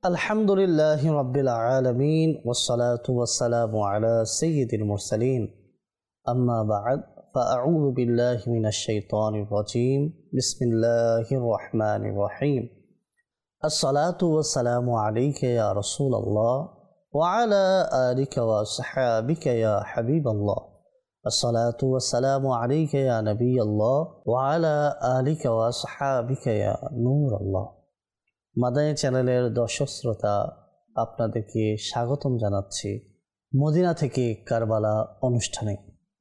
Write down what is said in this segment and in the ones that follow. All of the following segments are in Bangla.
আলহামদুলিল্লাহি রাব্বিল আলামিন ওয়াসসালাতু ওয়াসসালামু আলা সাইয়্যিদিল মুরসালিন আম্মা বা'দ ফাআউযু বিল্লাহি মিনাশ শাইতানির রাজীম বিসমিল্লাহির রহমানির রহিম আসসালাতু ওয়াসসালামু আলাইকা ইয়া রাসূলাল্লাহ ওয়া আলা আলিকা ওয়া আসহাবিকা ইয়া হাবিবাল্লাহ আসসালাতু ওয়াসসালামু আলাইকা ইয়া নবিয়াল্লাহ ওয়া আলা আলিকা ওয়া আসহাবিকা ইয়া নূরাল্লাহ। মাদানী চ্যানেলের দর্শক শ্রোতা, আপনাদেরকে স্বাগতম জানাচ্ছি মদিনা থেকে কারবালা অনুষ্ঠানে।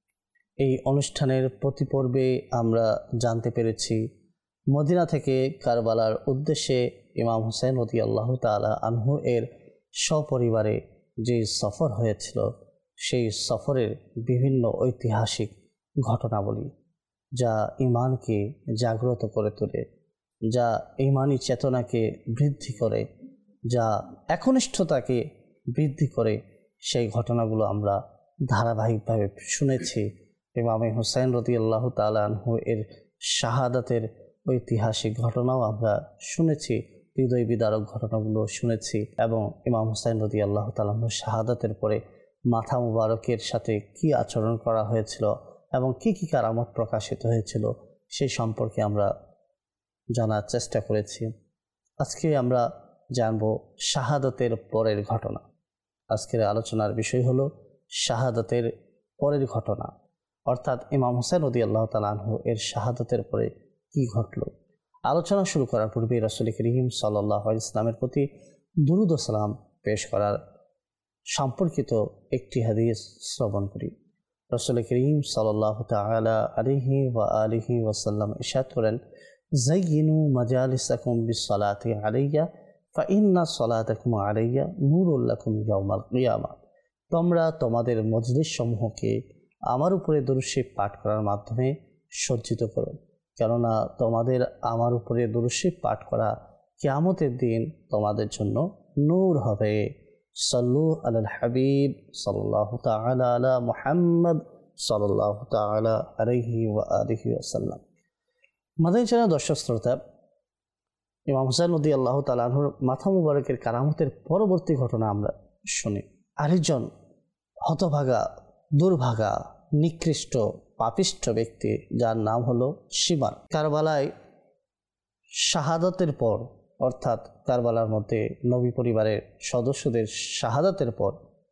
এই অনুষ্ঠানের প্রতি পর্বে আমরা জানতে পেরেছি মদিনা থেকে কারবালার উদ্দেশ্যে ইমাম হুসাইন রাদিয়াল্লাহু তাআলা আনহু এর সপরিবারে যে সফর হয়েছিল, সেই সফরের বিভিন্ন ঐতিহাসিক ঘটনাবলী যা ঈমানকে জাগ্রত করে তোলে, যা ঈমানি চেতনাকে বৃদ্ধি করে, যা একনিষ্ঠতাকে বৃদ্ধি করে, সেই ঘটনাগুলো আমরা ধারাবাহিকভাবে শুনেছি। ইমাম হুসাইন রাদিয়াল্লাহু তাআলা আনহু এর শাহাদাতের ঐতিহাসিক ঘটনাও আমরা শুনেছি, হৃদয় বিদারক ঘটনাগুলো শুনেছি, এবং ইমাম হুসাইন রাদিয়াল্লাহু তাআলা আনহু শাহাদাতের পরে মাথা মুবারকের সাথে কি আচরণ করা হয়েছিল এবং কি কি কারামত প্রকাশিত হয়েছিল সেই সম্পর্কে আমরা জানার চেষ্টা করেছি। আজকে আমরা জানব শাহাদাতের পরের ঘটনা। আজকের আলোচনার বিষয় হলো শাহাদাতের পরের ঘটনা, অর্থাৎ ইমাম হুসাইন রাদিয়াল্লাহু তাআলা আনহু এর শাহাদাতের পরে কি ঘটল। আলোচনা শুরু করার পূর্বে রাসূল করিম সাল্লাল্লাহু আলাইহি ওয়াসাল্লামের প্রতি দুরূদ ও সালাম পেশ করার সম্পর্কিত একটি হাদিস শ্রবণ করি। রাসূল করিম সাল্লাল্লাহু তাআলা আলাইহি ওয়া আলিহি ওয়াসাল্লাম ইরশাদ করেন, যায়িনু মাজালিসাকুম বিসসালাতি আলাইয়া ফাইন্না সালাতাকুম আলাইয়া নূরুল লাকুম ইয়াউমাল কিয়ামা। তোমরা তোমাদের মজলিস সমূহকে আমার উপরে দরুদ শরীফ পাঠ করার মাধ্যমে সজ্জিত করো, কেননা তোমাদের আমার উপরে দরুদ শরীফ পাঠ করা কিয়ামতের দিন তোমাদের জন্য নূর হবে। সাল্লু আলাল হাবিব সাল্লাল্লাহু তাআলা আলা মুহাম্মদ সাল্লাল্লাহু তাআলা আলাইহি ওয়া আলিহি ওয়াসাল্লাম। মাদানী চ্যানেল দর্শক শ্রোতা, ইমাম হুসাইন রাদিয়াল্লাহু তাআলা আনহুর মাথা মুবারকের কারামতের পরবর্তী ঘটনা আমরা শুনি। আরেকজন হতভাগা, দুর্ভাগা, নিকৃষ্ট, পাপিষ্ঠ ব্যক্তি যার নাম হলো শিমার, কারবালায় শাহাদাতের পর, অর্থাৎ কারবালার মধ্যে নবী পরিবারের সদস্যদের শাহাদাতের পর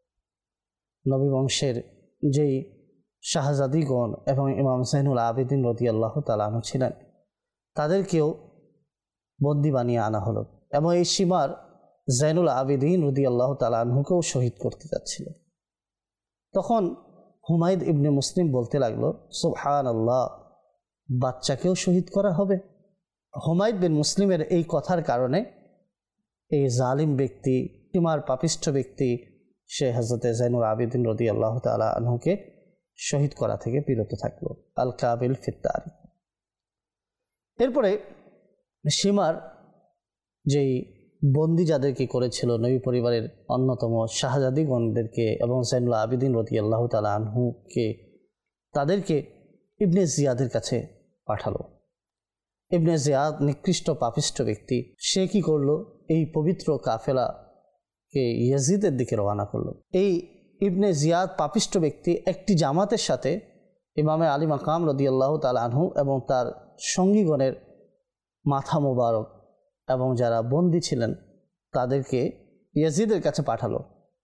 নবী বংশের যেই শাহজাদিগণ এবং ইমাম যায়নুল আবেদিন রাদিয়াল্লাহু তাআলা আনহু ছিলেন, তাদেরকেও বন্দী বানিয়ে আনা হলো এবং এই শিমার যায়নুল আবেদিন রাদিয়াল্লাহু তাআলা আনহুকেও শহীদ করতে যাচ্ছিল। তখন হুমায়দ ইবনে মুসলিম বলতে লাগলো, সুবহানাল্লাহ, বাচ্চাকেও শহীদ করা হবে। হুমায়দ বিন মুসলিমের এই কথার কারণে এই জালিম ব্যক্তি, শিমার পাপিষ্ঠ ব্যক্তি, সে হযরতে যায়নুল আবেদিন রাদিয়াল্লাহু তাআলা আনহুকে শহীদ করা থেকে বিরত থাকলো। আল কাবিল ফিত তারিখ। এরপরে শিমার যেই বন্দি যাদেরকে করেছিল, নবী পরিবারের অন্যতম শাহজাদিগণদেরকে এবং যায়নুল আবেদিন রাদিয়াল্লাহু তাআলা আনহুকে, তাদেরকে ইবনে জিয়াদের কাছে পাঠালো। ইবনে জিয়াদ নিকৃষ্ট পাপিষ্ঠ ব্যক্তি, সে কি করলো, এই পবিত্র কাফেলাকে ইয়াজিদের দিকে রওনা করলো। এই ইবনে জিয়াদ পাপিষ্ঠ ব্যক্তি একটি জামাতের সাথে ইমামে আলী মাকাম রাদিয়াল্লাহু তাআলা আনহু এবং তার সঙ্গীগণের মাথা মোবারক এবং যারা বন্দী ছিলেন তাদেরকে ইয়াজিদের কাছে পাঠালো।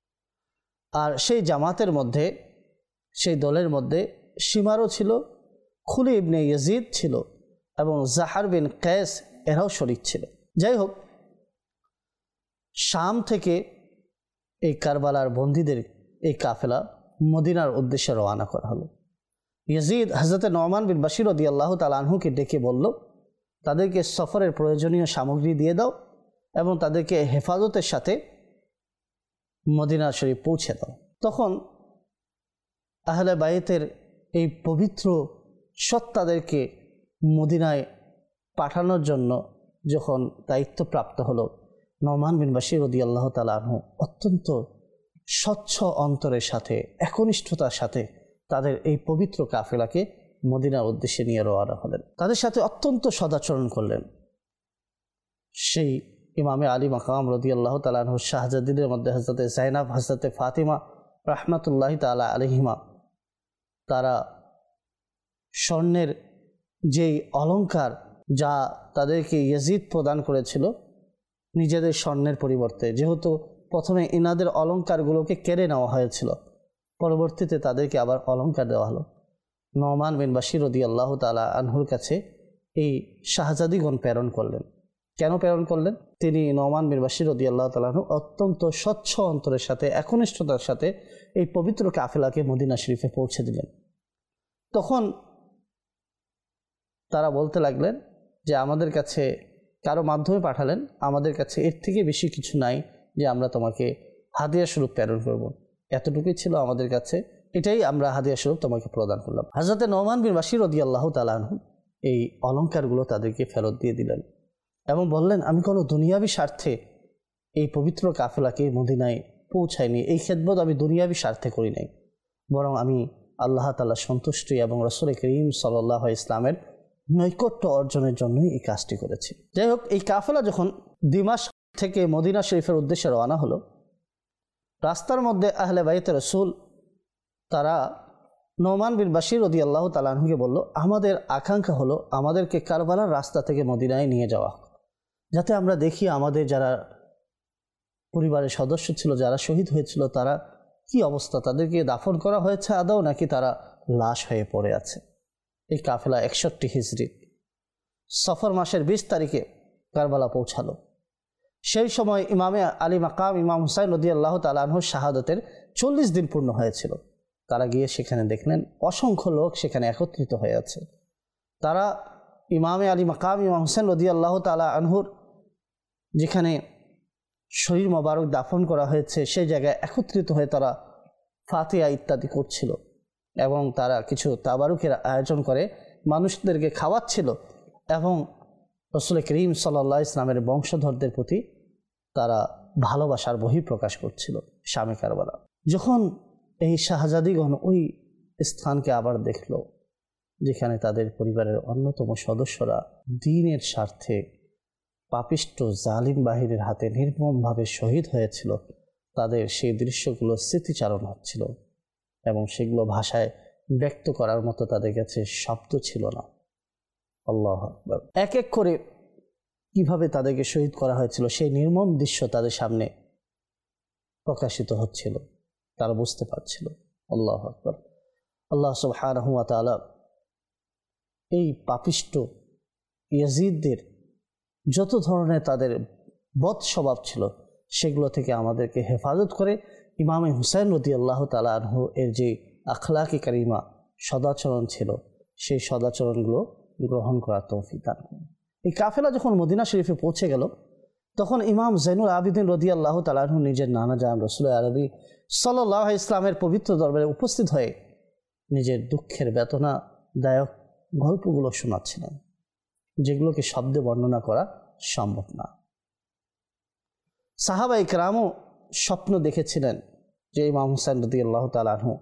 আর সেই জামাতের মধ্যে, সেই দলের মধ্যে শিমারও ছিল, খুলি ইবনে ইয়াজিদ ছিল এবং জাহার বিন কায়েস এরাও শরীক ছিল। যাই হোক, শাম থেকে এই কারবালার বন্দীদের এই কাফেলা মদিনার উদ্দেশ্যে রওনা করা হলো। ইয়াজিদ হযরতে নোমান বিন বাশির রাদিয়াল্লাহু তাআলা আনহুকে ডেকে বলল, তাদেরকে সফরের প্রয়োজনীয় সামগ্রী দিয়ে দাও এবং তাদেরকে হেফাজতের সাথে মদিনা শরীফ পৌঁছে দাও। তখন আহলে বাইতের এই পবিত্র সত্তাদেরকে মদিনায় পাঠানোর জন্য যখন দায়িত্বপ্রাপ্ত হলো, নোমান বিন বাশির রাদিয়াল্লাহু তাআলা আনহু অত্যন্ত স্বচ্ছ অন্তরের সাথে, একনিষ্ঠতার সাথে তাদের এই পবিত্র কাফেলাকে মদিনার উদ্দেশ্যে নিয়ে রওনা হলেন। তাদের সাথে অত্যন্ত সদাচরণ করলেন। সেই ইমামে আলী মাকাম রাদিয়াল্লাহু তাআলা আনহু শাহজাদিদের মধ্যে হযরতে যায়নাব, হযরতে ফাতিমা রাহমাতুল্লাহি তাআলা আলাইহিমা, তারা স্বর্ণের যেই অলঙ্কার যা তাদেরকে ইয়াজিদ প্রদান করেছিল নিজেদের স্বর্ণের পরিবর্তে, যেহেতু প্রথমে ইনাদের অলঙ্কারগুলোকে কেড়ে নেওয়া হয়েছিল, পরবর্তীতে তাদেরকে আবার অলঙ্কার দেওয়া হলো। নোমান বিন বাশির রাদিয়াল্লাহু তাআলা আনহুর কাছে এই শাহজাদিগণ প্রেরণ করলেন। কেন প্রেরণ করলেন? তিনি নোমান বিন বাশির রাদিয়াল্লাহু তাআলা আনহু অত্যন্ত স্বচ্ছ অন্তরের সাথে, একনিষ্ঠতার সাথে এই পবিত্র কাফেলাকে মদিনা শরীফে পৌঁছে দিলেন। তখন তারা বলতে লাগলেন যে আমাদের কাছে কারো মাধ্যমে পাঠালেন, আমাদের কাছে এর থেকে বেশি কিছু নাই যে আমরা তোমাকে হাদিয়া স্বরূপ প্রেরণ করব, এতটুকুই ছিল আমাদের কাছে, এটাই আমরা হাদিয়া স্বরূপ তোমাকে প্রদান করলাম। হযরতে নোমান বিন বাশির রাদিয়াল্লাহু তাআলা আনহু এই অলঙ্কারগুলো তাদেরকে ফেরত দিয়ে দিলেন এবং বললেন, আমি কোনো দুনিয়াবি স্বার্থে এই পবিত্র কাফেলাকে মদিনায় পৌঁছাইনি, এই খেদমত আমি দুনিয়াবি স্বার্থে করি নাই, বরং আমি আল্লাহ তাআলার সন্তুষ্টি এবং রাসূল করিম সাল্লাল্লাহু আলাইহি ওয়াসাল্লামের নৈকট্য অর্জনের জন্যই এই কাজটি করেছি। যাই হোক, এই কাফেলা যখন দিমাশক থেকে মদিনা শরীফের উদ্দেশ্যে রওনা হলো, রাস্তার মধ্যে আহলে বাইতে রাসূল তারা নোমান বিন বাশির রাদিয়াল্লাহু তাআলা আনহুকে বলল, আমাদের আকাঙ্ক্ষা হলো আমাদেরকে কারবালার রাস্তা থেকে মদিনায় নিয়ে যাওয়া, যাতে আমরা দেখি আমাদের যারা পরিবারের সদস্য ছিল, যারা শহীদ হয়েছিল, তারা কি অবস্থা, তাদেরকে দাফন করা হয়েছে আদৌ নাকি তারা লাশ হয়ে পড়ে আছে। এই কাফেলা 61 হিজরি সফর মাসের 20 তারিখে কারবালা পৌঁছালো। সেই সময় ইমামে আলী মাকাম ইমাম হুসাইন রাদিয়াল্লাহু তাআলা আনহুর শাহাদাতের 40 দিন পূর্ণ হয়েছিল। তারা গিয়ে সেখানে দেখলেন অসংখ্য লোক সেখানে একত্রিত হয়ে আছে। তারা ইমামে আলী মাকাম ইমাম হুসাইন রাদিয়াল্লাহু তাআলা আনহুর যেখানে শরীর মোবারক দাফন করা হয়েছে সেই জায়গায় একত্রিত হয়ে তারা ফাতিহা ইত্যাদি করছিল এবং তারা কিছু তাবারুকের আয়োজন করে মানুষদেরকে খাওয়াচ্ছিল এবং রাসূল করিম সাল্লাল্লাহু আলাইহি ওয়াসাল্লামের বংশধরদের প্রতি তারা ভালোবাসার বহিঃপ্রকাশ করছিল শামে কারবালা। যখন এই শাহজাদিগণ ওই স্থানকে আবার দেখল যেখানে তাদের পরিবারের অন্যতম সদস্যরা দ্বীনের স্বার্থে পাপিষ্ট জালিম বাহিনীর হাতে নির্মমভাবে শহীদ হয়েছিল, তাদের সেই দৃশ্যগুলো স্মৃতিচারণ হচ্ছিল এবং সেগুলো ভাষায় ব্যক্ত করার মতো তাদের কাছে শব্দ ছিল না। আল্লাহু আকবার। এক এক করে কিভাবে তাদেরকে শহীদ করা হয়েছিল সেই নির্মম দৃশ্য তাদের সামনে প্রকাশিত হচ্ছিল, তারা বুঝতে পারছিল। আল্লাহু আকবার। আল্লাহ সুবহানাহু ওয়া তাআলা এই পাপিষ্ট ইয়াজিদদের যত ধরনের তাদের বদ স্বভাব ছিল সেগুলো থেকে আমাদেরকে হেফাজত করে ইমামে হুসাইন রাদিয়াল্লাহু তাআলা আনহু এর যে আখলাকে কারিমা সদাচরণ ছিল সেই সদাচরণগুলো গ্রহণ করার তৌফিক দান করুন। এই কাফেলা যখন মদিনা শরীফে পৌঁছে গেল তখন ইমাম জাইনুল আবিদিন রাদিয়াল্লাহু তাআলা আনহু নিজের নানা জান রাসূল আরবি সাল্লাল্লাহু আলাইহি ওয়াসাল্লামের পবিত্র দরবারে উপস্থিত হয়ে নিজের দুঃখের বেদনাদায়ক গল্পগুলো শোনাচ্ছিলেন, যেগুলোকে শব্দে বর্ণনা করা সম্ভব না। সাহাবায়ে কেরামও স্বপ্ন দেখেছিলেন যে ইমাম হুসাইন রাদিয়াল্লাহু তাআলা আনহু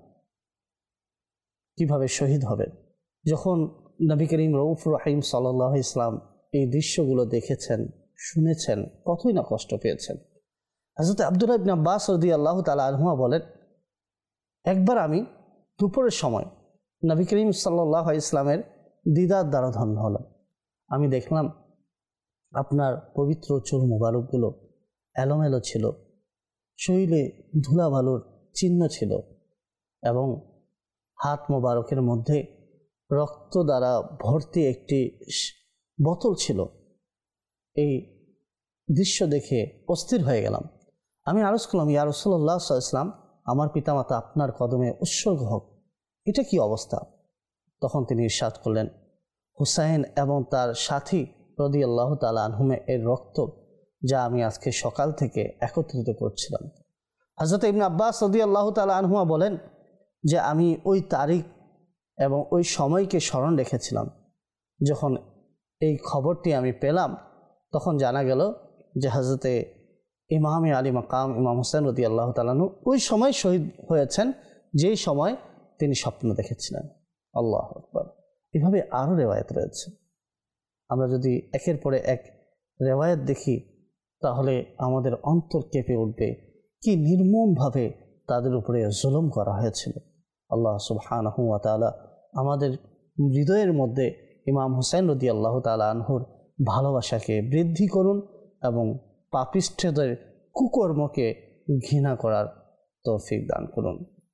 কিভাবে শহীদ হবেন। যখন নবী করিম রউফুর রহিম সাল্লাল্লাহু আলাইহি ওয়াসাল্লাম এই দৃশ্যগুলো দেখেছেন, শুনেছেন, কতই না কষ্ট পেয়েছেন। হযরত আব্দুল্লাহ ইবনে আব্বাস রাদিয়াল্লাহু তাআলা আনহুমা বলেন, একবার আমি দুপুরের সময় নবী করিম সাল্লাল্লাহু আলাইহি ওয়াসাল্লামের দিদার দ্বারা ধন্য হলাম। আমি দেখলাম আপনার পবিত্র চুল মুবারকগুলো এলোমেলো ছিল, শরীরে ধুলাবালুর চিহ্ন ছিল এবং হাত মোবারকের মধ্যে রক্ত দ্বারা ভর্তি একটি বোতল ছিল। এই দৃশ্য দেখে অস্থির হয়ে গেলাম। আমি আরজ করলাম, ইয়া রাসূলুল্লাহ সাল্লাল্লাহু আলাইহি ওয়াসাল্লাম, আমার পিতামাতা আপনার কদমে উৎসর্গ হোক, এটা কি অবস্থা? তখন তিনি ইরশাদ করলেন, হুসাইন এবং তার সাথী রাদিয়াল্লাহু তাআলা আনহুম এর রক্ত যা আমি আজকে সকাল থেকে একত্রিত করছিলাম। হযরত ইবনে আব্বাস রাদিয়াল্লাহু তাআলা আনহুমা বলেন যে আমি ওই তারিখ এবং ওই সময়কে স্মরণ রেখেছিলাম। যখন এই খবরটি আমি পেলাম তখন জানা গেল যে হযরতে ইমামে আলী মাকাম ইমাম হুসাইন রাদিয়াল্লাহু তাআলা আনহু ওই সময় শহীদ হয়েছেন যেই সময় তিনি স্বপ্ন দেখেছিলেন। আল্লাহু আকবার। এভাবে আরও রেওয়ায়েত রয়েছে। আমরা যদি একের পরে এক রেওয়ায়েত দেখি তাহলে আমাদের অন্তর কেঁপে উঠবে কি নির্মমভাবে তাদের উপরে জুলুম করা হয়েছিল। আল্লাহ সুবহানাহু ওয়া তাআলা আমাদের হৃদয়ের মধ্যে ইমাম হুসাইন রাদিয়াল্লাহু তাআলা আনহুর ভালোবাসাকে বৃদ্ধি করুন এবং পাপিষ্ঠদের কুকর্মকে ঘৃণা করার তৌফিক দান করুন।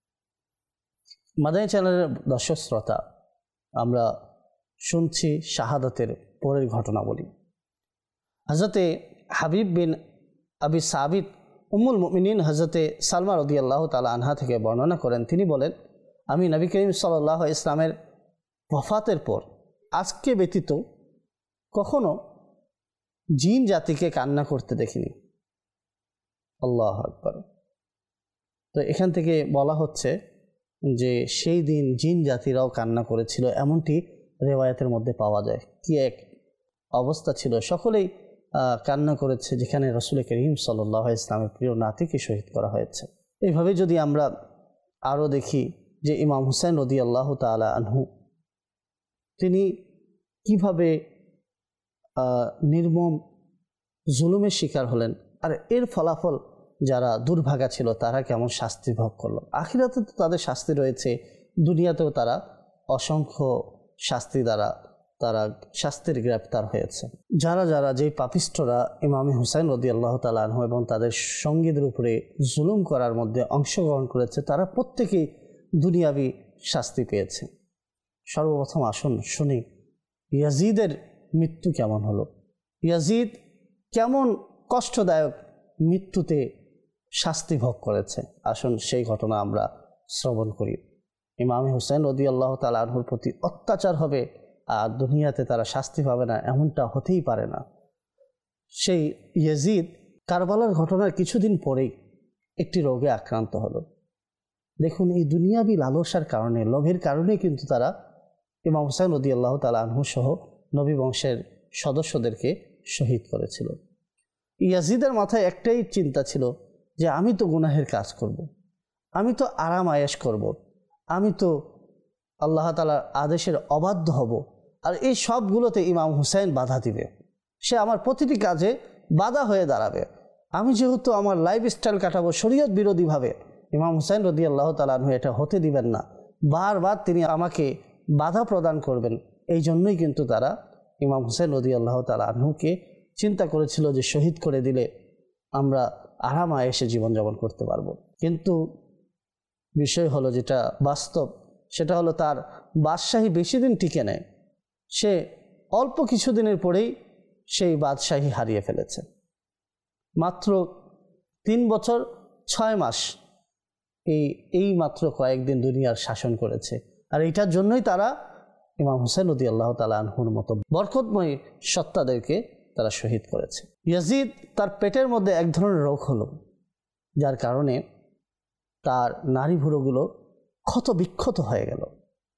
মাদানী চ্যানেলের দর্শক শ্রোতা, আমরা শুনছি শাহাদাতের পরের ঘটনাবলী। হযরতে হাবিব বিন আবি সাবিত উম্মুল মুমিনিন হযরতে সালমা রাদিয়াল্লাহু তাআলা আনহা থেকে বর্ণনা করেন, তিনি বলেন, আমি নবী করিম সাল্লাল্লাহু আলাইহি ইসলামের ওয়াফাতের পর আজকে ব্যতীত কখনো জিন জাতিকে কান্না করতে দেখিনি। আল্লাহু আকবার। তো এখান থেকে বলা হচ্ছে যে সেই দিন জিন জাতিরাও কান্না করেছিল, এমনটি রিওয়ায়াতের মধ্যে পাওয়া যায়। কি এক অবস্থা ছিল, সকলেই কান্না করেছে যেখানে রাসূল করিম সাল্লাল্লাহু আলাইহি ইসলামের প্রিয় নাতিকে শহীদ করা হয়েছে। এইভাবে যদি আমরা আরও দেখি যে ইমাম হুসাইন রাদিয়াল্লাহু তাআলা আনহু তিনি কিভাবে নির্মম জুলুমের শিকার হলেন, আর এর ফলাফল যারা দুর্ভাগা ছিল তারা কেমন শাস্তি ভোগ করলো। আখিরাতে তো তাদের শাস্তি রয়েছে, দুনিয়াতেও তারা অসংখ্য শাস্তি দ্বারা তারা শাস্তির গ্রেপ্তার হয়েছে। যারা যারা যেই পাপিষ্ঠরা ইমাম হুসাইন রাদিয়াল্লাহু তাআলা আনহু এবং তাদের সঙ্গীদের উপরে জুলুম করার মধ্যে অংশগ্রহণ করেছে, তারা প্রত্যেকেই দুনিয়াবি শাস্তি পেয়েছে। সর্বপ্রথম আসুন শুনি ইয়াজিদের মৃত্যু কেমন হলো, ইয়াজিদ কেমন কষ্টদায়ক মৃত্যুতে শাস্তি ভোগ করেছে। আসুন সেই ঘটনা আমরা শ্রবণ করি। ইমাম হুসাইন রাদিয়াল্লাহু তাআলা আনহুর প্রতি অত্যাচার হবে আর দুনিয়াতে তারা শাস্তি পাবে না, এমনটা হতেই পারে না। সেই ইয়াজিদ কারবালার ঘটনার কিছুদিন পরেই একটি রোগে আক্রান্ত হলো। দেখুন, এই দুনিয়াবি লালসার কারণে, লোভের কারণে কিন্তু তারা ইমাম হুসাইন রাদিয়াল্লাহু তাআলা আনহু সহ নবী বংশের সদস্যদেরকে শহীদ করেছিল। ইয়াজিদের মাথায় একটাই চিন্তা ছিল যে আমি তো গুনাহের কাজ করব, আমি তো আরাম আয়েশ করব, আমি তো আল্লাহ তাআলার আদেশের অবাধ্য হব, আর এই সবগুলোতে ইমাম হুসাইন বাধা দিবে, সে আমার প্রতিটি কাজে বাধা হয়ে দাঁড়াবে। আমি যেহেতু আমার লাইফস্টাইল কাটাবো শরীয়ত বিরোধীভাবে, ইমাম হুসাইন রাদিয়াল্লাহু তাআলা আনহু এটা হতে দিবেন না, বারবার তিনি আমাকে বাধা প্রদান করবেন। এই জন্যই কিন্তু তারা ইমাম হুসাইন রাদিয়াল্লাহু তাআলা আনহুকে চিন্তা করেছিল যে শহীদ করে দিলে আমরা আরাম আয়েশে জীবনযাপন করতে পারবো। কিন্তু বিষয় হলো যেটা বাস্তব, সেটা হলো তার বাদশাহী বেশি দিন টিকে নেয়। সে অল্প কিছুদিনের পরেই সেই বাদশাহী হারিয়ে ফেলেছে। মাত্র 3 বছর 6 মাস এই মাত্র কয়েকদিন দুনিয়ার শাসন করেছে। আর এইটার জন্যই তারা ইমাম হুসাইন রাদিয়াল্লাহু তাআলা আনহুর মতো বরকতময় সত্তাদেরকে তারা শহীদ করেছে। ইয়াজিদ তার পেটের মধ্যে এক ধরনের রোগ হলো, যার কারণে তার নাড়ি ভুঁড়োগুলো ক্ষত বিক্ষত হয়ে গেল।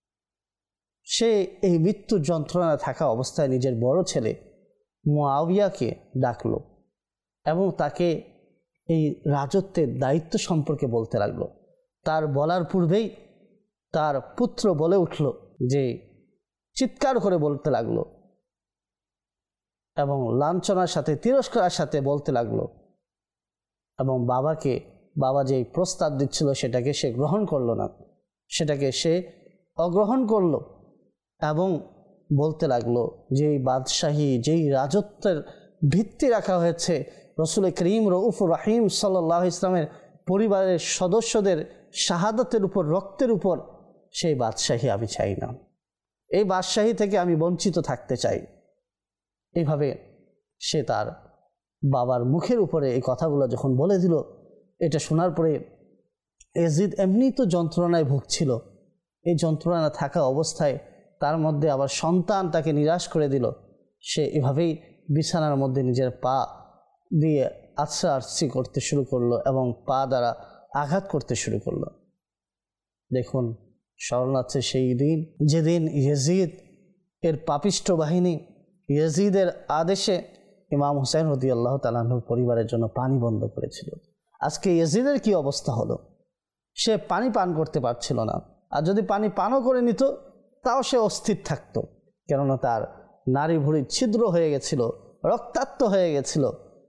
সে এই মৃত্যুর যন্ত্রণা থাকা অবস্থায় নিজের বড় ছেলে মুআবিয়াকে ডাকলো এবং তাকে এই রাজত্বের দায়িত্ব সম্পর্কে বলতে লাগলো। তার বলার পূর্বেই তার পুত্র বলে উঠল, যে চিৎকার করে বলতে লাগলো এবং লাঞ্ছনার সাথে তিরস্কারের সাথে বলতে লাগলো, এবং বাবা যেই প্রস্তাব দিচ্ছিল সেটাকে সে গ্রহণ করলো না, সেটাকে সে অগ্রহণ করলো এবং বলতে লাগলো যে এই বাদশাহী, যেই রাজত্বের ভিত্তি রাখা হয়েছে রাসূল করিম রউফুর রহিম সাল্লাল্লাহু আলাইহি ইসলামের পরিবারের সদস্যদের শাহাদাতের উপর, রক্তের উপর, সেই বাদশাহী আমি চাই না, এই বাদশাহী থেকে আমি বঞ্চিত থাকতে চাই। এইভাবে সে তার বাবার মুখের উপরে এই কথাগুলো যখন বলে দিল, এটা শোনার পরে ইয়াজিদ এমনি তো যন্ত্রণায় ভুগছিল, এই যন্ত্রণা থাকা অবস্থায় তার মধ্যে আবার সন্তান তাকে নিরাশ করে দিল। সে এভাবেই বিছানার মধ্যে নিজের পা দিয়ে আছড়াআছড়ি করতে শুরু করলো এবং পা দ্বারা আঘাত করতে শুরু করলো। দেখুন, স্মরণ আছে সেই দিন যেদিন ইয়াজিদ এর পাপিষ্ঠ বাহিনী ইয়াজিদের আদেশে ইমাম হুসাইন রাদিয়াল্লাহু তাআলা আনহুর পরিবারের জন্য পানি বন্ধ করেছিল। আজকে ইয়াজিদের কি অবস্থা হলো, সে পানি পান করতে পারছিল না, আর যদি পানি পানও করে নিত তাও সে অস্থির থাকতো, কেননা তার নাড়ি ভুঁড়ি ছিদ্র হয়ে গেছিল, রক্তাক্ত হয়ে গেছিল।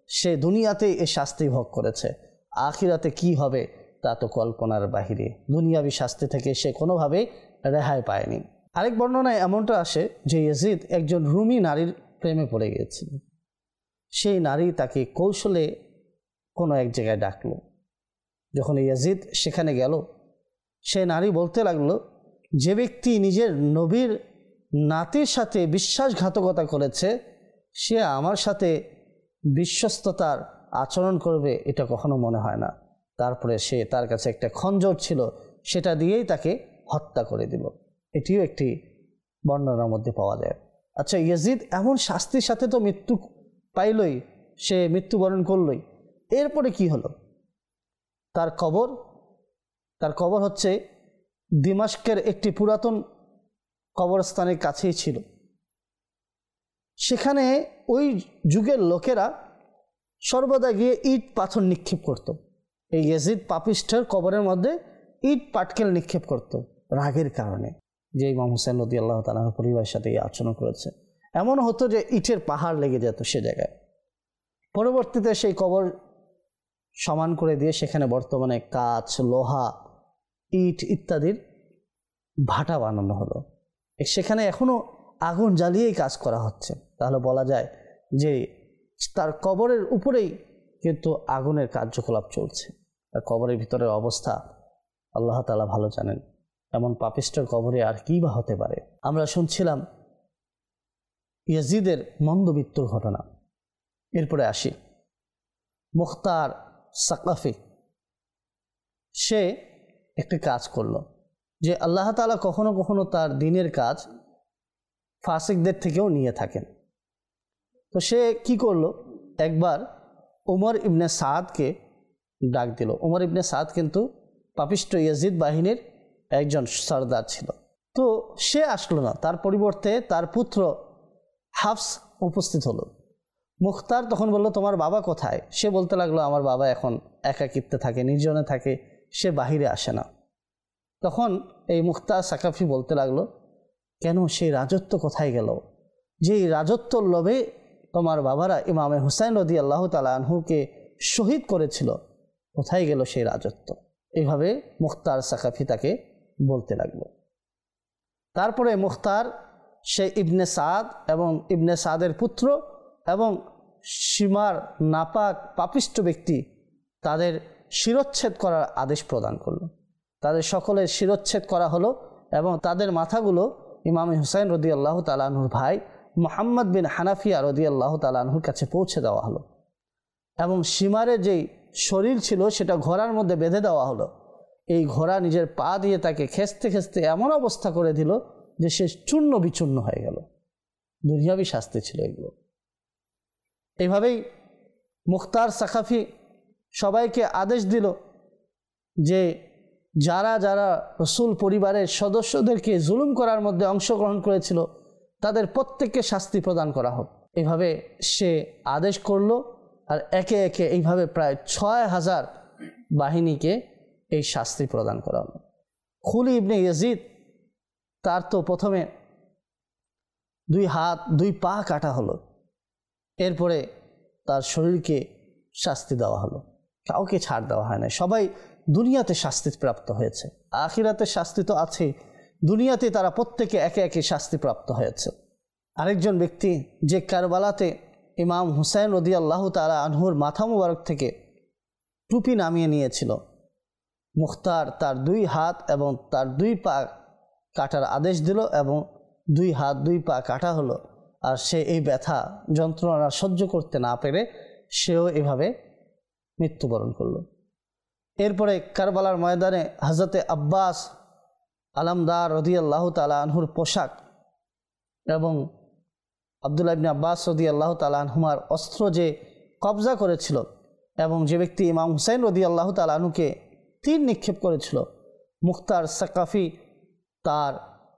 সে দুনিয়াতেই এই শাস্তি ভোগ করেছে, আখিরাতে কি হবে তা তো কল্পনার বাহিরে। দুনিয়াবী শাস্তি থেকে সে কোনোভাবেই রেহাই পায়নি। আরেক বর্ণনায় এমনটা আসে যে ইয়াজিদ একজন রুমি নারীর প্রেমে পড়ে গিয়েছিল। সেই নারী তাকে কৌশলে কোনো এক জায়গায় ডাকলো। যখন ইয়াজিদ সেখানে গেল, সে নারী বলতে লাগলো, যে ব্যক্তি নিজের নবীর নাতির সাথে বিশ্বাসঘাতকতা করেছে সে আমার সাথে বিশ্বস্ততার আচরণ করবে এটা কখনো মনে হয় না। তারপরে সে তার কাছে একটা খঞ্জর ছিল, সেটা দিয়েই তাকে হত্যা করে দিল। এটিও একটি বর্ণনার মধ্যে পাওয়া যায়। আচ্ছা, ইয়াজিদ এমন শাস্তির সাথে তো মৃত্যু পাইলই, সে মৃত্যুবরণ করলই, এরপরে কি হলো? তার কবর হচ্ছে দিমাশকের একটি পুরাতন কবরস্থানের কাছেই ছিল। সেখানে ওই যুগের লোকেরা সর্বদা গিয়ে ইট পাথর নিক্ষেপ করত। এই ইয়াজিদ পাপিষ্ঠের কবরের মধ্যে ইট পাটকেল নিক্ষেপ করত রাগের কারণে, যে ইমাম হুসাইন রাদিয়াল্লাহু তাআলা পরিবারের সাথে এই আচরণ করেছে। এমন হতো যে ইটের পাহাড় লেগে যেত সে জায়গায়। পরবর্তীতে সেই কবর সমান করে দিয়ে সেখানে বর্তমানে কাঁচ, লোহা, ইট ইত্যাদির ভাটা বানানো হলো। সেখানে এখনও আগুন জ্বালিয়েই কাজ করা হচ্ছে। তাহলে বলা যায় যে তার কবরের উপরেই কিন্তু আগুনের কার্যকলাপ চলছে। তার কবরের ভিতরের অবস্থা আল্লাহ তাআলা ভালো জানেন। এমন পাপিষ্ঠের কবরে আর কি বা হতে পারে। আমরা শুনছিলাম ইয়াজিদের মন্দ মৃত্যুর ঘটনা। এরপরে আসি মুখতার সাকাফি। সে একটি কাজ করলো যে আল্লাহ তাআলা কখনো কখনো তার দিনের কাজ ফাসিকদের থেকেও নিয়ে থাকেন। তো সে কি করলো, একবার উমর ইবনে সাদকে ডাক দিল। উমর ইবনে সাদ কিন্তু পাপিষ্ঠ ইয়াজিদ বাহিনীর একজন সর্দার ছিল। তো সে আসলো না, তার পরিবর্তে তার পুত্র হাফস উপস্থিত হলো। মুখতার তখন বলল, তোমার বাবা কোথায়? সে বলতে লাগলো, আমার বাবা এখন একাকিত্বে থাকে, নির্জনে থাকে, সে বাহিরে আসে না। তখন এই মুখতার সাকাফি বলতে লাগলো, কেন সেই রাজত্ব কোথায় গেল? যেই রাজত্বর লোভে তোমার বাবারা ইমামে হুসাইন রাদিয়াল্লাহু তাআলা আনহুকে শহীদ করেছিল, কোথায় গেল সেই রাজত্ব? এইভাবে মুখতার সাকাফি তাকে বলতে লাগলো। তারপরে মুখতার সে ইবনে সাদ এবং ইবনে সাদের পুত্র এবং সীমার নাপাক পাপিষ্ঠ ব্যক্তি তাদের শিরচ্ছেদ করার আদেশ প্রদান করল। তাদের সকলের শিরচ্ছেদ করা হলো এবং তাদের মাথাগুলো ইমাম হুসাইন রাদিয়াল্লাহু তাআলা আনহুর ভাই মুহাম্মদ বিন হানাফিয়া রাদিয়াল্লাহু তাআলা আনহুর কাছে পৌঁছে দেওয়া হলো এবং সীমারের যেই শরীর ছিল সেটা ঘোড়ার মধ্যে বেঁধে দেওয়া হলো। এই ঘোড়া নিজের পা দিয়ে তাকে খেঁচতে খেঁচতে এমন অবস্থা করে দিল যে সে চূর্ণ বিচূর্ণ হয়ে গেল। দুনিয়াবী শাস্তি ছিল এগুলো। এইভাবেই মুখতার সাকাফি সবাইকে আদেশ দিল যে যারা যারা রসুল পরিবারের সদস্যদেরকে জুলুম করার মধ্যে অংশগ্রহণ করেছিল তাদের প্রত্যেককে শাস্তি প্রদান করা হোক। এইভাবে সে আদেশ করল। আর একে একে এইভাবে প্রায় ৬,০০০ বাহিনীকে এই শাস্তি প্রদান করা হলো। খুলি ইবনে ইয়াজিদ, তার তো প্রথমে 2 হাত 2 পা কাটা হলো, এরপরে তার শরীরকে শাস্তি দেওয়া হলো। কাউকে ছাড় দেওয়া হয় না, সবাই দুনিয়াতে শাস্তি প্রাপ্ত হয়েছে। আখিরাতে শাস্তি তো আছেই, দুনিয়াতে তারা প্রত্যেকে একে একে শাস্তি প্রাপ্ত হয়েছে। আরেকজন ব্যক্তি যে কারবালাতে ইমাম হুসাইন রাদিয়াল্লাহু তাআলা আনহুর মাথা মুবারক থেকে টুপি নামিয়ে নিয়েছিল, মুখতার তার 2 হাত এবং তার 2 পা কাটার আদেশ দিল এবং 2 হাত 2 পা কাটা হলো। আর সে এই ব্যথা যন্ত্রণা সহ্য করতে না পেরে সেও এভাবে মৃত্যুবরণ করল। এরপরে কারবালার ময়দানে হযরতে আব্বাস আলামদার রাদিয়াল্লাহু তাআলা আনহুর পোশাক এবং আব্দুল্লাহ ইবনে আব্বাস রাদিয়াল্লাহু তাআলা আনহুমার অস্ত্র যে কবজা করেছিল এবং যে ব্যক্তি ইমাম হুসাইন রাদিয়াল্লাহু তাআলা আনহুকে তীর নিক্ষেপ করেছিল, মুখতার সাকাফি তার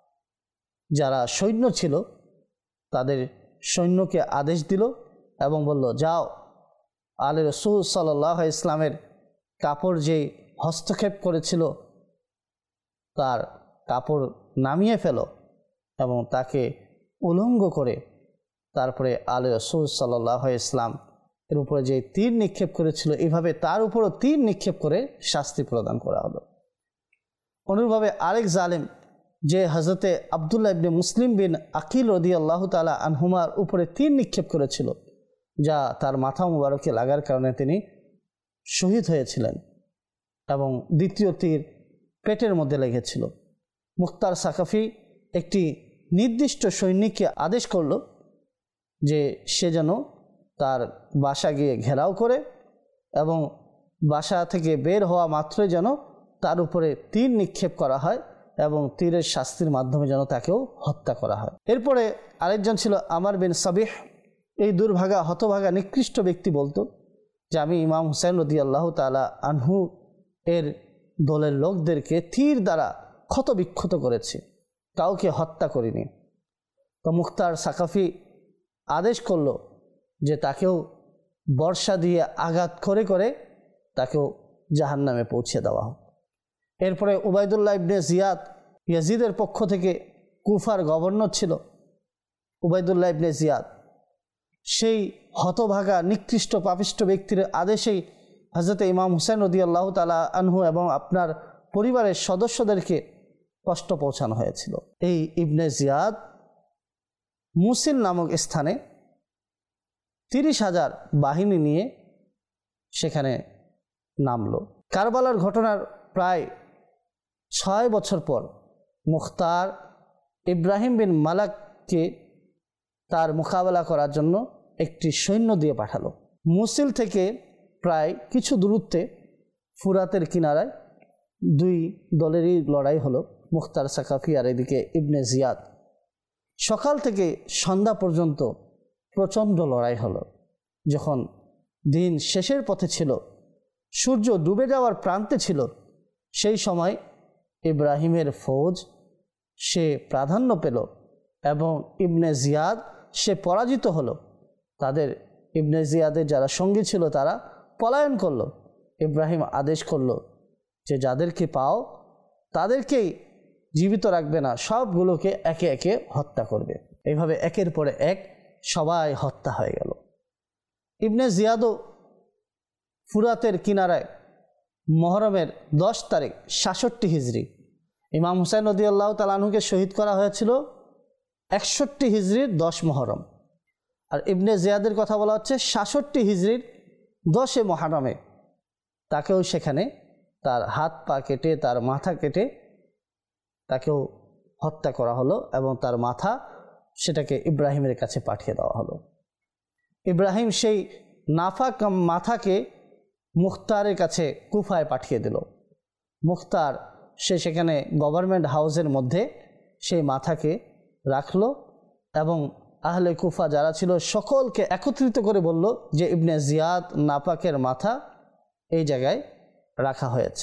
যারা সৈন্য ছিল তাদের সৈন্যকে আদেশ দিল এবং বলল, যাও আলে রাসূল সাল্লাল্লাহু আলাইহি ইসলামের কাপড় যে হস্তক্ষেপ করেছিল তার কাপড় নামিয়ে ফেলো এবং তাকে উলঙ্গ করে তারপরে আলে রাসূল সাল্লাল্লাহু আলাইহি ইসলাম এর উপরে যে তীর নিক্ষেপ করেছিল, এইভাবে তার উপরও তীর নিক্ষেপ করে শাস্তি প্রদান করা হলো। অনুরূপভাবে আরেক জালেম যে হযরতে আব্দুল্লাহ ইবনে মুসলিম বিন আকিল রাদিয়াল্লাহু তাআলা আনহুমার উপরে তীর নিক্ষেপ করেছিল, যা তার মাথা মুবারকে লাগার কারণে তিনি শহীদ হয়েছিলেন এবং দ্বিতীয় তীর পেটের মধ্যে লেগেছিল। মুখতার সাকাফি একটি নির্দিষ্ট সৈনিককে আদেশ করল যে সে যেন তার বাসা গিয়ে ঘেরাও করে এবং বাসা থেকে বের হওয়া মাত্রই যেন তার উপরে তীর নিক্ষেপ করা হয় এবং তীরের শাস্তির মাধ্যমে যেন তাকেও হত্যা করা হয়। এরপরে আরেকজন ছিল আমার বিন সাবিহ। এই দুর্ভাগা হতভাগা নিকৃষ্ট ব্যক্তি বলতো যে আমি ইমাম হুসাইন রাদিয়াল্লাহু তাআলা আনহু এর দলের লোকদেরকে তীর দ্বারা ক্ষতবিক্ষত করেছি, কাউকে হত্যা করিনি। তো মুখতার সাকাফি আদেশ করল যে তাকেও বর্ষা দিয়ে আঘাত করে করে তাকেও জাহান্নামে পৌঁছে দেওয়া হোক। এরপরে উবাইদুল্লাহ ইবনে জিয়াদ ইয়াজিদের পক্ষ থেকে কুফার গভর্নর ছিল। উবাইদুল্লাহ ইবনে জিয়াদ সেই হতভাগা নিকৃষ্ট পাপিষ্ট ব্যক্তির আদেশেই হযরত ইমাম হুসাইন রাদিয়াল্লাহু তাআলা আনহু এবং আপনার পরিবারের সদস্যদেরকে কষ্ট পৌঁছানো হয়েছিল। এই ইবনে জিয়াদ মুসিল নামক স্থানে 30,000 বাহিনী নিয়ে সেখানে নামল। কারবালার ঘটনার প্রায় 6 বছর পর মুখতার ইব্রাহিম বিন মালাককে তার মোকাবেলা করার জন্য একটি সৈন্য দিয়ে পাঠালো। মুসিল থেকে প্রায় কিছু দূরত্বে ফুরাতের কিনারায় দুই দলেরই লড়াই হলো, মুখতার সাকাফি আর এদিকে ইবনে জিয়াদ। সকাল থেকে সন্ধ্যা পর্যন্ত প্রচণ্ড লড়াই হলো। যখন দিন শেষের পথে ছিল, সূর্য ডুবে যাওয়ার প্রান্তে ছিল, সেই সময় ইব্রাহিমের ফৌজ সে প্রাধান্য পেল এবং ইবনে জিয়াদ সে পরাজিত হলো। তাদের ইবনে জিয়াদের যারা সঙ্গী ছিল তারা পলায়ন করলো। ইব্রাহিম আদেশ করলো যে যাদেরকে পাও তাদেরকেই জীবিত রাখবে না, সবগুলোকে একে একে হত্যা করবে। এইভাবে একের পরে এক সবাই হত্যা হয়ে গেল। ইবনে জিয়াদও ফুরাতের কিনারায় মহরমের 10 তারিখ 66 হিজরি ইমাম হুসাইন রাদিয়াল্লাহু তাআলা আনহুকে শহীদ করা হয়েছিল 61 হিজরির 10 মহরম। আর ইবনে জিয়াদের কথা বলা হচ্ছে 66 হিজরির 10 মহরমে তাকেও সেখানে তার হাত পা কেটে তার মাথা কেটে তাকেও হত্যা করা হলো এবং তার মাথা সেটাকে ইব্রাহিমের কাছে পাঠিয়ে দেওয়া হলো। ইব্রাহিম সেই নাফাক মাথাকে মুখতারের কাছে কুফায় পাঠিয়ে দিল। মুখতার সে সেখানে গভর্নমেন্ট হাউসের মধ্যে সেই মাথাকে রাখলো এবং আহলে কুফা যারা ছিল সকলকে একত্রিত করে বলল যে ইবনে জিয়াদ নাপাকের মাথা এই জায়গায় রাখা হয়েছে।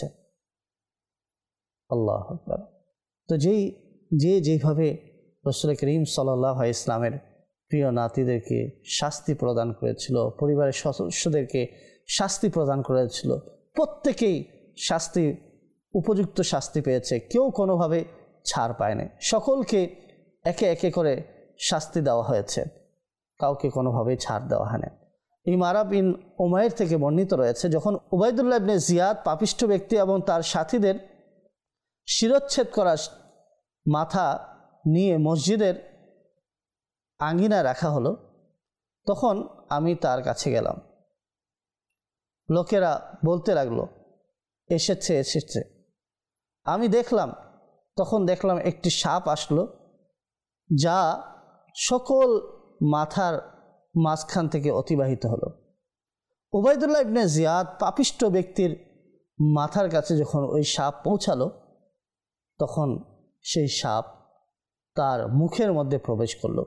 আল্লাহু আকবার। তো যেভাবে রাসূল করিম সাল্লাল্লাহু আলাইহি ইসলামের প্রিয় নাতিদেরকে শাস্তি প্রদান করেছিল, পরিবারের সদস্যদেরকে শাস্তি প্রদান করেছিল, প্রত্যেকেই উপযুক্ত শাস্তি পেয়েছে, কেউ কোনোভাবে ছাড় পায়নি। সকলকে একে একে করে শাস্তি দেওয়া হয়েছে, কাউকে কোনোভাবেই ছাড় দেওয়া হয়নি। ইমারা বিন উমাইর থেকে বর্ণিত রয়েছে, যখন উবাইদুল্লাহ ইবনে জিয়াদ পাপিষ্ঠ ব্যক্তি এবং তার সাথীদের শিরচ্ছেদ করা মাথা নিয়ে মসজিদের আঙ্গিনায় রাখা হলো, তখন আমি তার কাছে গেলাম। লোকেরা বলতে লাগলো এসেছে এসেছে। আমি তখন দেখলাম একটি সাপ আসলো, যা সকল মাথার মাঝখান থেকে অতিবাহিত হলো। উবাইদুল্লাহ ইবনে জিয়াদ পাপিষ্ঠ ব্যক্তির মাথার কাছে যখন ওই সাপ পৌঁছালো, তখন সেই সাপ তার মুখের মধ্যে প্রবেশ করলো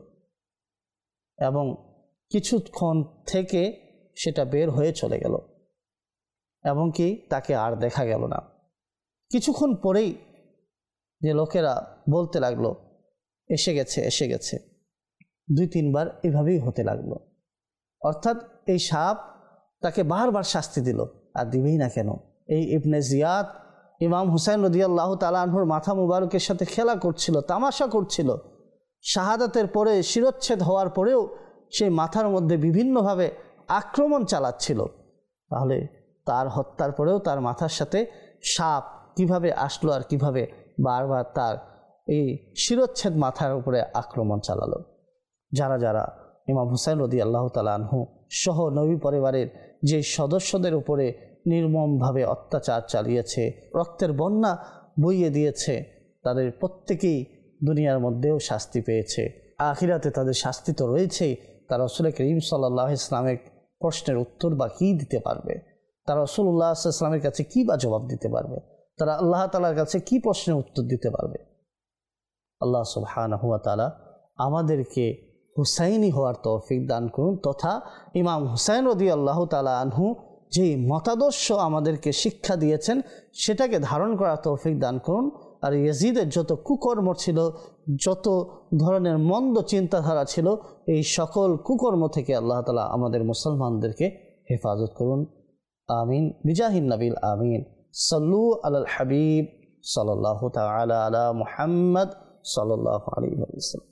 এবং কিছুক্ষণ থেকে সেটা বের হয়ে চলে গেল এবং কি তাকে আর দেখা গেল না। কিছুক্ষণ পরেই যে লোকেরা বলতে লাগলো এসে গেছে এসে গেছে, 2-3 বার এভাবেই হতে লাগলো। অর্থাৎ এই সাপ তাকে বারবার শাস্তি দিল, আর দিবেই না কেন। এই ইবনে জিয়াদ ইমাম হুসাইন রাদিয়াল্লাহু তাআলা আনহুর মাথা মুবারকের সাথে খেলা করছিল, তামাশা করছিল। শাহাদাতের পরে শিরচ্ছেদ হওয়ার পরেও সেই মাথার মধ্যে বিভিন্নভাবে আক্রমণ চালাচ্ছিল, তাহলে তার হত্যার পরেও তার মাথার সাথে সাপ কিভাবে আসলো আর কিভাবে বারবার তার এই শিরচ্ছেদ মাথার উপরে আক্রমণ চালালো। যারা যারা ইমাম হুসাইন রাদিয়াল্লাহু তাআলা আনহু সহ নবী পরিবারের যে সদস্যদের উপরে নির্মমভাবে অত্যাচার চালিয়েছে, রক্তের বন্যা বইয়ে দিয়েছে, তাদের প্রত্যেকেই দুনিয়ার মধ্যেও শাস্তি পেয়েছে, আখিরাতে তাদের শাস্তি তো রয়েছেই। তারা রাসূল করিম সাল্লাল্লাহু আলাইহি ওয়াসাল্লামের প্রশ্নের উত্তর বা কী দিতে পারবে? তারা রাসূলুল্লাহ সাল্লাল্লাহু আলাইহি ওয়াসাল্লামের কাছে কী বা জবাব দিতে পারবে? তারা আল্লাহ তাআলার কাছে কী প্রশ্নের উত্তর দিতে পারবে? আল্লাহ সুবহানাহু ওয়া তাআলা আমাদেরকে হুসাইনি হওয়ার তৌফিক দান করুন, তথা ইমাম হুসাইন রাদিয়াল্লাহু তাআলা আনহু যেই মতাদর্শ আমাদেরকে শিক্ষা দিয়েছেন সেটাকে ধারণ করার তৌফিক দান করুন। আর ইয়াজিদের যত কুকর্ম ছিল, যত ধরনের মন্দ চিন্তাধারা ছিল, এই সকল কুকর্ম থেকে আল্লাহ তাআলা আমাদের মুসলমানদেরকে হেফাজত করুন। আমিন বিজাহিন নবিল আমিন। সাল্লু আলাল হাবিব সাল্লাল্লাহু তাআলা আলা মুহাম্মদ সাল্লাল্লাহু আলাইহি ওয়াসাল্লাম।